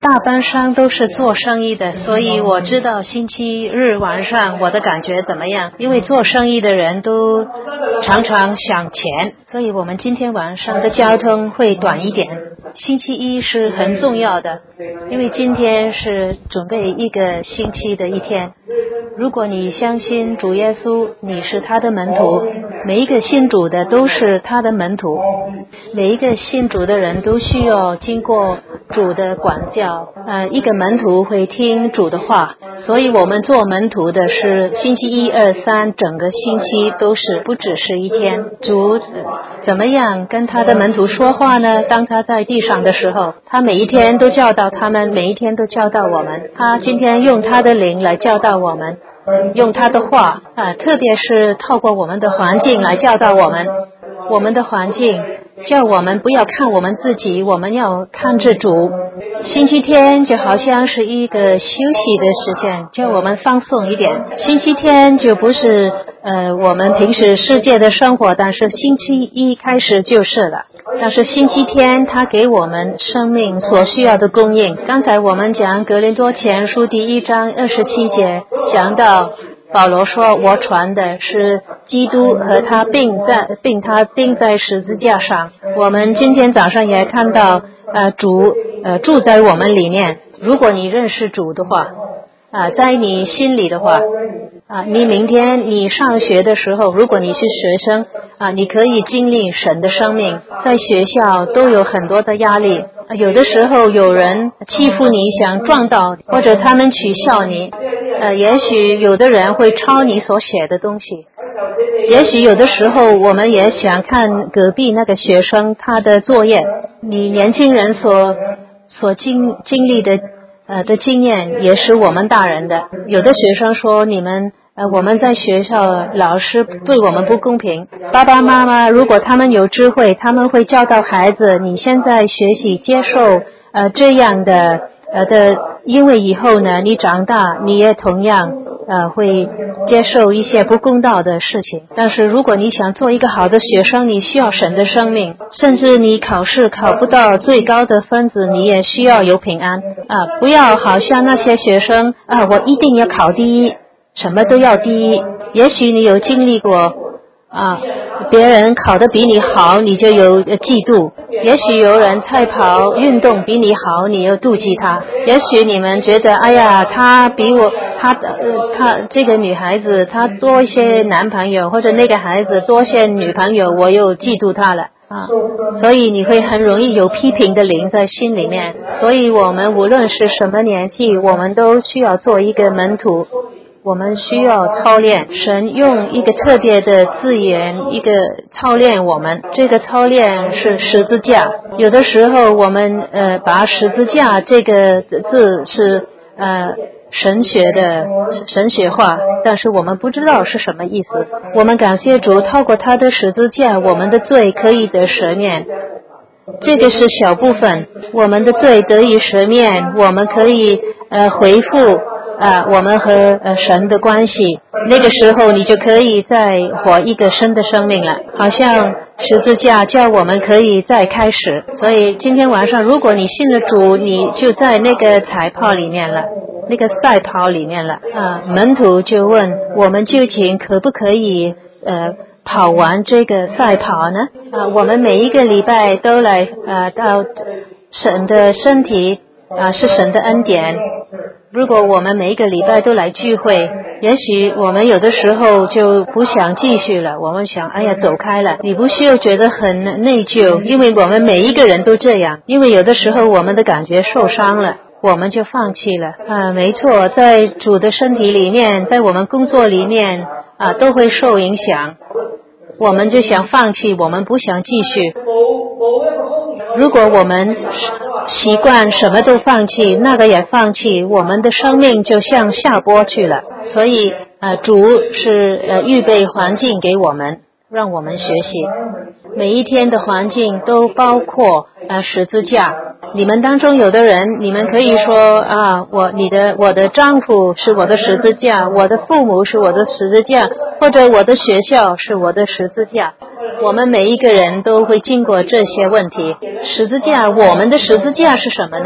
大班上都是做生意的，所以我知道星期日晚上我的感觉怎么样。因为做生意的人都常常想钱，所以我们今天晚上的交通会短一点。星期一是很重要的，因为今天是准备一个星期的一天。如果你相信主耶稣，你是他的门徒，每一个信主的都是他的门徒，每一个信主的人都需要经过主的管教，一个门徒会听主的话，所以我们做门徒的是星期一、二、三，整个星期都是，不只是一天。主怎么样跟他的门徒说话呢？当他在地上的时候，他每一天都教导他们，每一天都教导我们。他今天用他的灵来教导我们，用他的话特别是透过我们的环境来教导我们。我们的环境叫我们不要看我们自己，我们要看着主。星期天就好像是一个休息的时间，叫我们放松一点。星期天就不是我们平时世界的生活，但是星期一开始就是了。但是星期天他给我们生命所需要的供应。刚才我们讲哥林多前书第1章27节讲到保罗说，我传的是基督和他并他钉在十字架上。我们今天早上也看到主住在我们里面。如果你认识主的话在你心里的话你明天你上学的时候，如果你是学生你可以经历神的生命。在学校都有很多的压力，有的时候有人欺负你，想撞到，或者他们取笑你，也许有的人会抄你所写的东西。也许有的时候我们也想看隔壁那个学生他的作业。你年轻人所经历的经验也是我们大人的。有的学生说我们在学校老师对我们不公平，爸爸妈妈如果他们有智慧，他们会教导孩子，你现在学习接受这样的因为以后呢你长大你也同样会接受一些不公道的事情。但是如果你想做一个好的学生，你需要神的生命，甚至你考试考不到最高的分子，你也需要有平安不要好像那些学生我一定要考第一，什么都要第一。也许你有经历过别人考得比你好，你就有嫉妒。也许有人赛跑运动比你好，你又妒忌他。也许你们觉得哎呀他比我他这个女孩子她多一些男朋友，或者那个孩子多些女朋友，我又嫉妒他了所以你会很容易有批评的灵在心里面。所以我们无论是什么年纪，我们都需要做一个门徒，我们需要操练。神用一个特别的字眼，一个操练我们，这个操练是十字架。有的时候我们把十字架这个字是神学化，但是我们不知道是什么意思。我们感谢主，透过他的十字架，我们的罪可以得赦免。这个是小部分，我们的罪得以赦免，我们可以恢复我们和神的关系。那个时候你就可以再活一个新的生命了，好像十字架叫我们可以再开始。所以今天晚上如果你信了主，你就在那个赛跑里面了，那个赛跑里面了门徒就问，我们究竟可不可以跑完这个赛跑呢我们每一个礼拜都来到神的身体是神的恩典。如果我们每一个礼拜都来聚会，也许我们有的时候就不想继续了，我们想哎呀走开了。你不需要觉得很内疚，因为我们每一个人都这样。因为有的时候我们的感觉受伤了，我们就放弃了没错，在主的身体里面，在我们工作里面都会受影响，我们就想放弃，我们不想继续。如果我们习惯什么都放弃，那个也放弃，我们的生命就向下坡去了。所以主是预备环境给我们，让我们学习。每一天的环境都包括十字架。你们当中有的人，你们可以说我的丈夫是我的十字架，我的父母是我的十字架，或者我的学校是我的十字架。我们每一个人都会经过这些问题。十字架，我们的十字架是什么呢？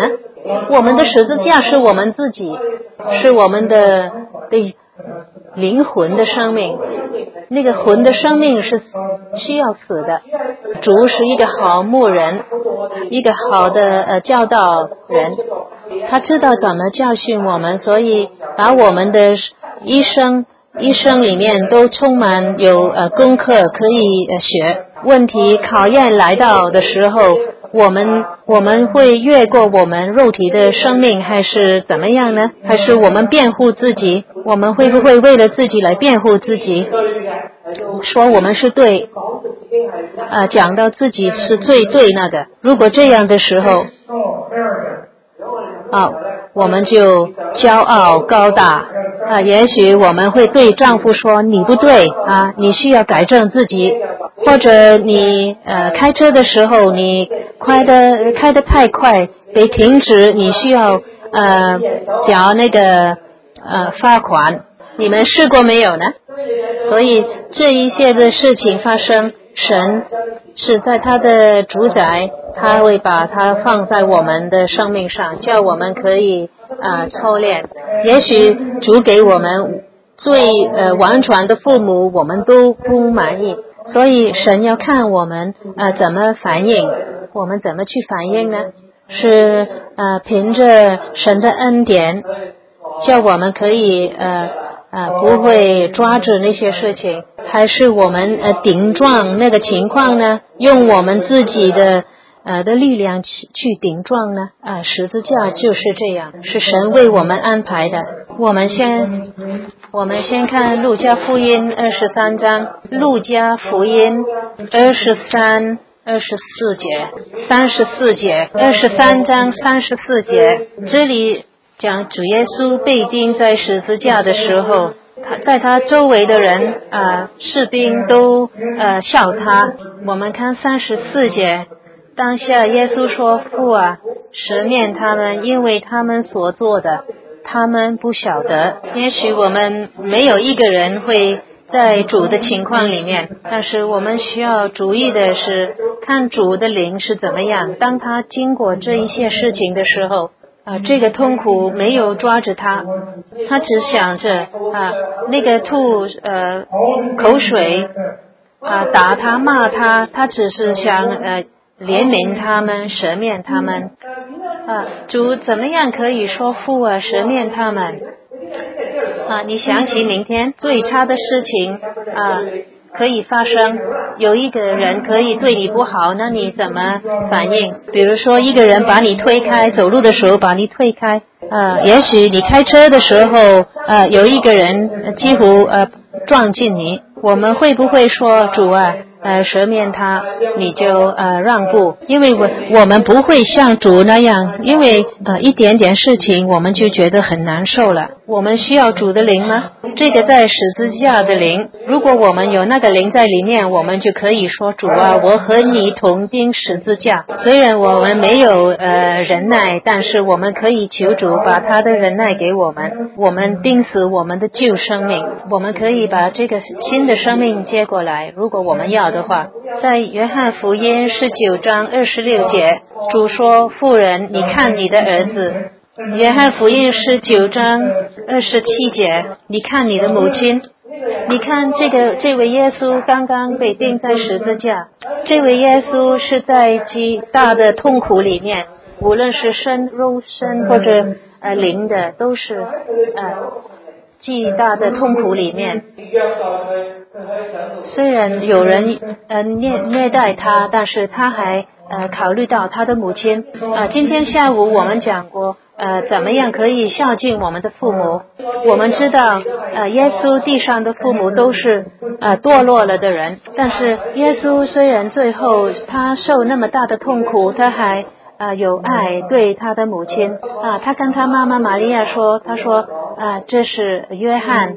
我们的十字架是我们自己，是我们的灵魂的生命。那个魂的生命是需要死的。主是一个好牧人，一个好的教导人，他知道怎么教训我们，所以把我们的一生里面都充满有功课可以学。问题考验来到的时候，我们会越过我们肉体的生命，还是怎么样呢？还是我们辩护自己？我们会不会为了自己来辩护自己，说我们是对，讲到自己是最对那个？如果这样的时候，我们就骄傲高大，也许我们会对丈夫说你不对你需要改正自己，或者你开车的时候你开得太快被停止，你需要缴那个罚款。你们试过没有呢？所以这一些的事情发生，神是在他的主宰，他会把它放在我们的生命上，叫我们可以操练。也许主给我们最完全的父母，我们都不满意，所以神要看我们怎么反应，我们怎么去反应呢？是凭着神的恩典，叫我们可以不会抓住那些事情，还是我们顶撞那个情况呢？用我们自己的力量去顶撞呢？十字架就是这样，是神为我们安排的。我们先看路加福音23章，路加福音23、24节、34节，23章34节，这里讲主耶稣被钉在十字架的时候，在他周围的人士兵都笑他。我们看34节，当下耶稣说：父啊，赦免他们，因为他们所做的他们不晓得。也许我们没有一个人会在主的情况里面，但是我们需要注意的是看主的灵是怎么样。当他经过这一些事情的时候，这个痛苦没有抓着他，他只想着那个吐口水打他骂他，他只是想怜悯他们，赦免他们。主怎么样可以说父赦免他们？你想起明天最差的事情可以发生，有一个人可以对你不好，那你怎么反应？比如说一个人把你推开，走路的时候把你推开，也许你开车的时候有一个人几乎撞进你，我们会不会说主赦免他，你就让步？因为我们不会像主那样，因为一点点事情我们就觉得很难受了。我们需要主的灵吗？这个在十字架的灵，如果我们有那个灵在里面，我们就可以说主我和你同钉十字架。虽然我们没有忍耐，但是我们可以求主把他的忍耐给我们，我们钉死我们的旧生命，我们可以把这个新的生命接过来，如果我们要的话。在约翰福音19章26节，主说：妇人，你看你的儿子。约翰福音19章27节，你看你的母亲。你看这位耶稣刚刚被钉在十字架，这位耶稣是在极大的痛苦里面，无论是肉身或者灵的，都是极大的痛苦里面。虽然有人虐待他，但是他还考虑到他的母亲。今天下午我们讲过怎么样可以孝敬我们的父母。我们知道耶稣地上的父母都是堕落了的人，但是耶稣虽然最后他受那么大的痛苦，他还有爱对他的母亲他跟他妈妈玛利亚说，他说这是约翰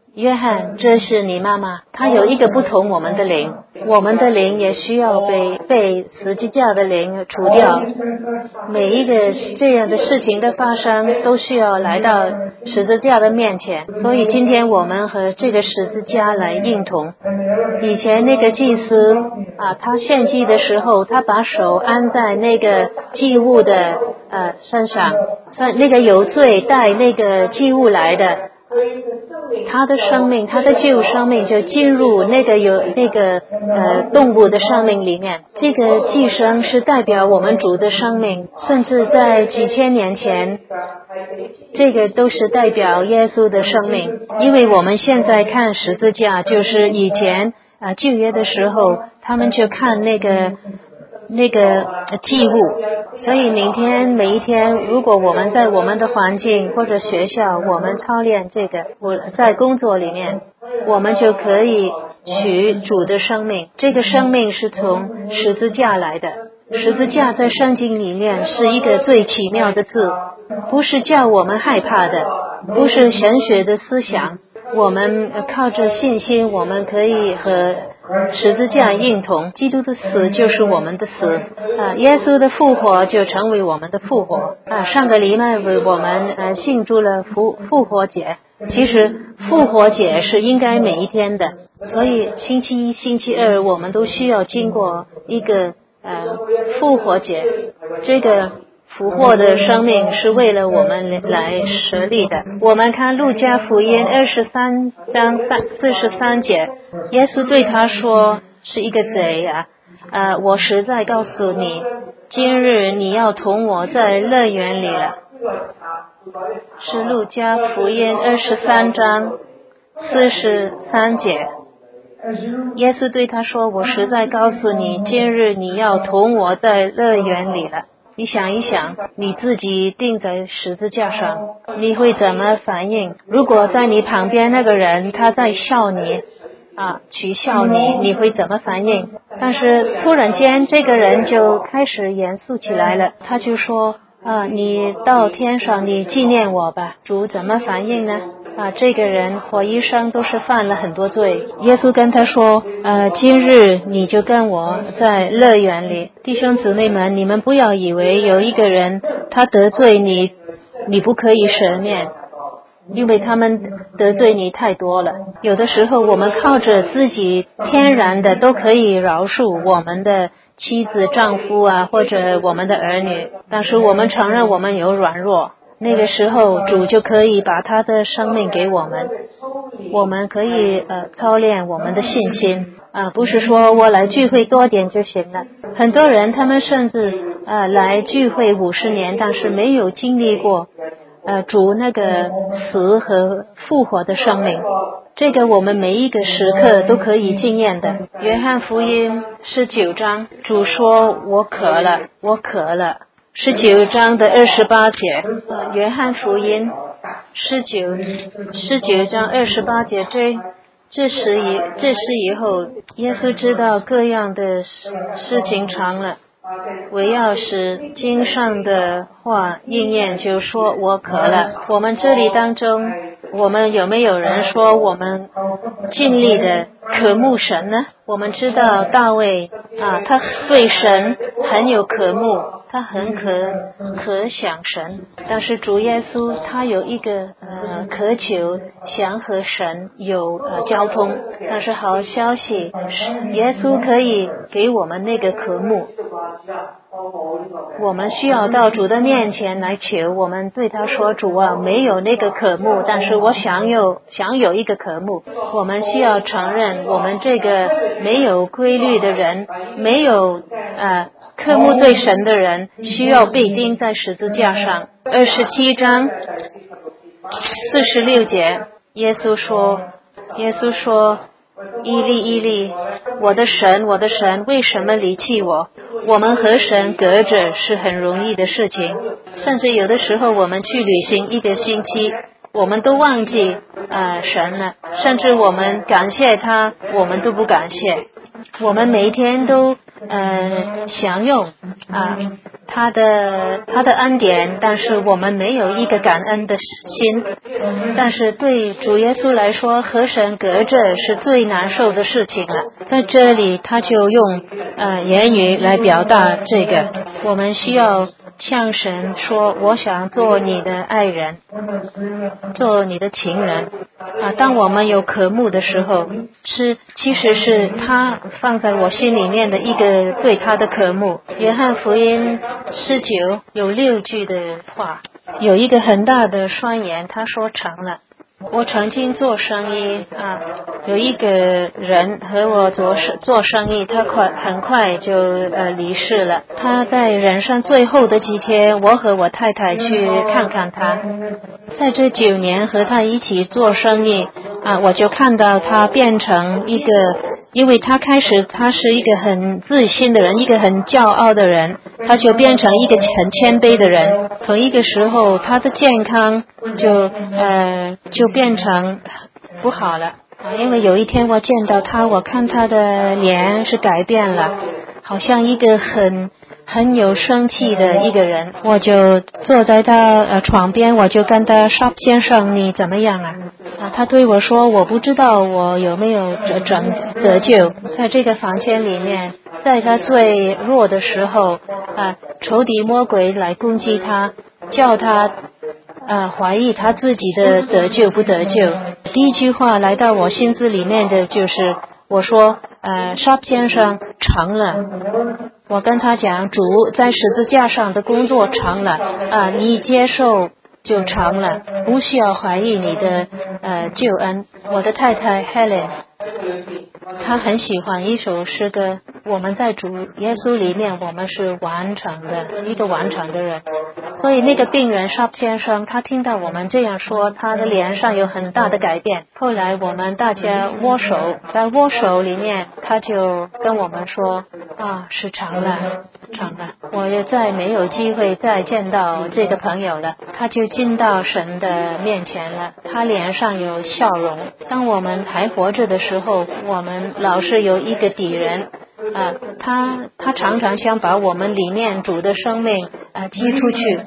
约翰，这是你妈妈，她有一个不同我们的灵，我们的灵也需要被十字架的灵除掉。每一个这样的事情的发生，都需要来到十字架的面前。所以今天我们和这个十字架来应同。以前那个祭司他献祭的时候，他把手安在那个祭物的身上，那个有罪带那个祭物来的。他的生命，他的旧生命就进入那个动物的生命里面。这个寄生是代表我们主的生命，甚至在几千年前，这个都是代表耶稣的生命。因为我们现在看十字架，就是以前旧约的时候，他们就看那个祭物。所以每一天，如果我们在我们的环境或者学校，我们操练这个，在工作里面，我们就可以取主的生命。这个生命是从十字架来的。十字架在圣经里面是一个最奇妙的字，不是叫我们害怕的，不是神学的思想。我们靠着信心，我们可以和十字架应同。基督的死就是我们的死，耶稣的复活就成为我们的复活。上个礼拜我们庆祝了复活节，其实复活节是应该每一天的，所以星期一、星期二我们都需要经过一个复活节。这个复活的生命是为了我们来设立的。我们看路加福音23章43节，耶稣对他说，是一个贼我实在告诉你，今日你要同我在乐园里了。是路加福音23章43节，耶稣对他说，我实在告诉你，今日你要同我在乐园里了。你想一想，你自己钉在十字架上，你会怎么反应？如果在你旁边那个人他在笑你取笑你，你会怎么反应？但是突然间这个人就开始严肃起来了，他就说你到天上你纪念我吧。主怎么反应呢？这个人我一生都是犯了很多罪。耶稣跟他说今日你就跟我在乐园里。弟兄姊妹们，你们不要以为有一个人他得罪你，你不可以赦免，因为他们得罪你太多了。有的时候我们靠着自己天然的都可以饶恕我们的妻子、丈夫或者我们的儿女，但是我们承认我们有软弱，那个时候主就可以把他的生命给我们。我们可以操练我们的信心不是说我来聚会多点就行了。很多人他们甚至来聚会50年，但是没有经历过主那个死和复活的生命。这个我们每一个时刻都可以经验的。约翰福音19章，主说我渴了，我渴了。19章的28节，约翰福音19章28节，这时以后，耶稣知道各样的事情长了，唯要使经上的话应验，就说我渴了。我们这里当中，我们有没有人说我们尽力的渴慕神呢？我们知道大卫他对神很有渴慕，他很渴想神，但是主耶稣他有一个渴求想和神有交通。但是好消息，耶稣可以给我们那个渴慕。我们需要到主的面前来求，我们对他说，主没有那个渴慕，但是我想有一个渴慕。我们需要承认，我们这个没有规律的人，没有渴慕对神的人，需要被钉在十字架上。27章46节，耶稣说伊利伊利，我的神我的神，为什么离弃我？我们和神隔着是很容易的事情，甚至有的时候我们去旅行1个星期，我们都忘记神了，甚至我们感谢他，我们都不感谢。我们每一天都享用他的恩典，但是我们没有一个感恩的心。但是对主耶稣来说，和神隔着是最难受的事情了。在这里他就用言语来表达这个，我们需要向神说，我想做你的爱人，做你的情人当我们有渴慕的时候，其实是他放在我心里面的一个对他的渴慕。约翰福音19有6句的话，有一个很大的宣言，他说成了。我曾经做生意有一个人和我做生意，他很快就离世了。他在人生最后的几天，我和我太太去看看他。在这9年和他一起做生意我就看到他变成一个，因为他开始他是一个很自信的人，一个很骄傲的人，他就变成一个很谦卑的人。同一个时候他的健康就变成不好了因为有一天我见到他，我看他的脸是改变了，好像一个很有生气的一个人。我就坐在他床边，我就跟他说，先生你怎么样他对我说，我不知道我有没有得救。在这个房间里面，在他最弱的时候仇敌魔鬼来攻击他，叫他怀疑他自己的得救不得救。第一句话来到我心思里面的就是我说Sharp 先生成了。我跟他讲，主在十字架上的工作成了你接受就成了，不需要怀疑你的救恩。我的太太 Helen 她很喜欢一首诗歌，我们在主耶稣里面我们是完成的，一个完成的人。所以那个病人 Sharp 先生他听到我们这样说，他的脸上有很大的改变。后来我们大家握手，在握手里面他就跟我们说是成了。我也再没有机会再见到这个朋友了，他就进到神的面前了，他脸上有笑容。当我们还活着的时候，我们老是有一个敌人他常常想把我们里面主的生命击出去。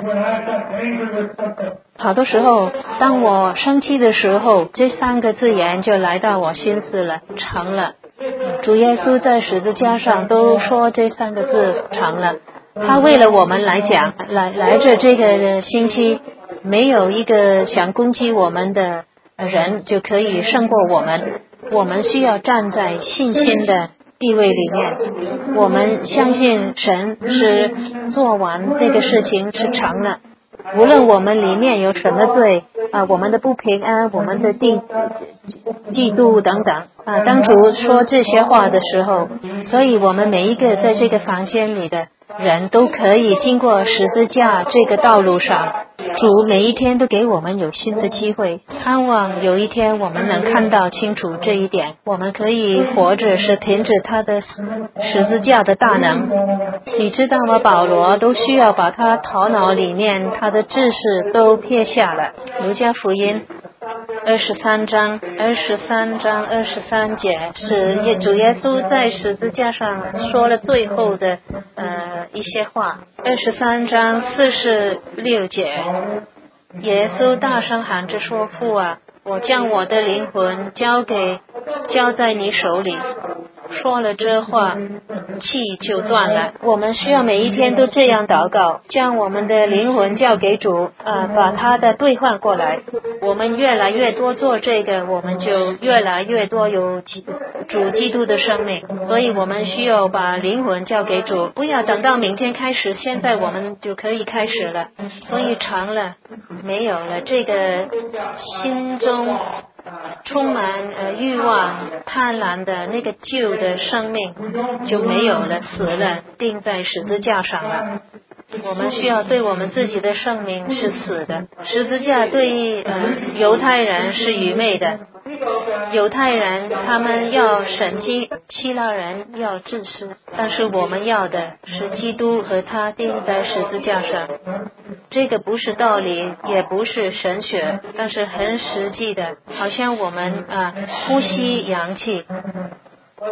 好多时候当我生气的时候，这3个字眼就来到我心思了，成了。主耶稣在十字架上都说这3个字成了。他为了我们来讲，来着这个星期，没有一个想攻击我们的人就可以胜过我们。我们需要站在信心的地位里面，我们相信神是做完这个事情是成了。无论我们里面有什么罪我们的不平安，我们的嫉妒等等当主说这些话的时候，所以我们每一个在这个房间里的人都可以经过十字架这个道路上。主每一天都给我们有新的机会，盼望有一天我们能看到清楚这一点。我们可以活着是凭着他的十字架的大能。你知道吗？保罗都需要把他头脑里面他的知识都撇下了。路加福音23章23节是主耶稣在十字架上说了最后的一些话。23章46节，耶稣大声喊着说，父啊，我将我的灵魂交在你手里。说了这话，气就断了。我们需要每一天都这样祷告，将我们的灵魂交给主把它的兑换过来。我们越来越多做这个，我们就越来越多有主基督的生命。所以我们需要把灵魂交给主，不要等到明天开始，现在我们就可以开始了。所以长了没有了，这个心中充满欲望贪婪的那个旧的生命就没有了，死了，钉在十字架上了。我们需要对我们自己的生命是死的。十字架对犹太人是愚昧的，犹太人他们要神迹，希腊人要自私，但是我们要的是基督和他钉在十字架上。这个不是道理，也不是神学，但是很实际的，好像我们呼吸氧气，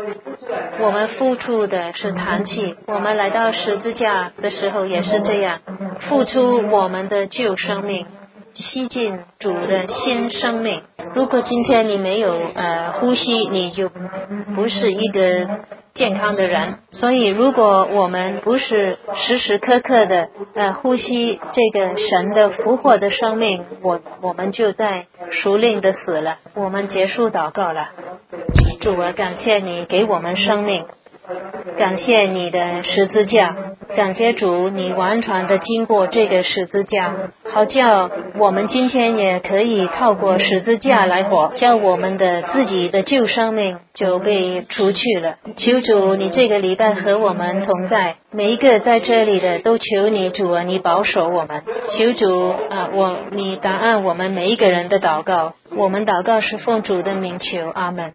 我们付出的是叹气，我们来到十字架的时候也是这样，付出我们的旧生命，吸进主的新生命。如果今天你没有呼吸，你就不是一个健康的人。所以如果我们不是时时刻刻的呼吸这个神的复活的生命，我们就在属灵的死了。我们结束祷告了。主啊，感谢你给我们生命，感谢你的十字架，感谢主你完全的经过这个十字架，好叫我们今天也可以透过十字架来活，叫我们的自己的旧生命就被除去了。求主你这个礼拜和我们同在，每一个在这里的都求你主啊，你保守我们。求主你答案我们每一个人的祷告，我们祷告是奉主的名求，阿们。